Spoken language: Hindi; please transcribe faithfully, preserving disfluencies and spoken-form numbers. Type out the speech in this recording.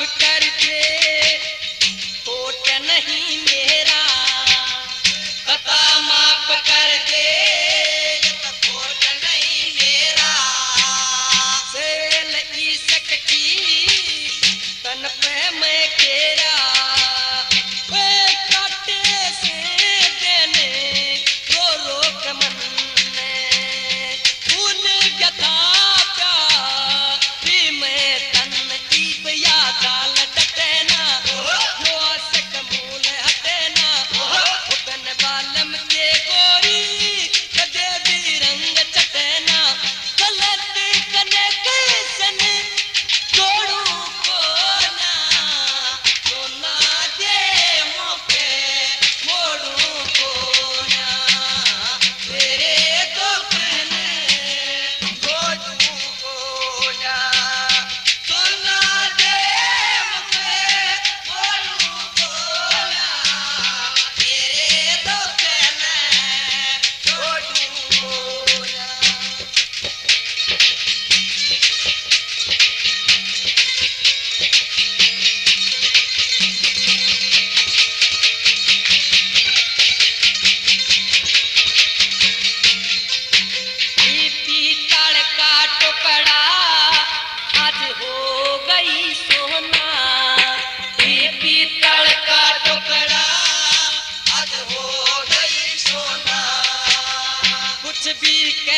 कर दे होठ नहीं मेरा, खता माफ कर दे होठ नहीं मेरा। सेल इश्क की तन पे मैं केरा, वे काटे से देने रो रो के मन में भूल गया था प्यार भी मैं तन की बिया गाल डटेना जो आशिक मूल हटेना बन बालम के गोरी कदे भी रंग चटेना। गलत कनेक्शन जोड़ू को ना तो ना दे मौके मोड़ू को ना तेरे दो कहने जोड़ू को ना तो ना दे मौके मोड़ू को ना तेरे दो कहने जोड़ू को ना। पीतल का टुकड़ा आज हो गई सोना, पीतल का टुकड़ा आज हो गई सोना। कुछ भी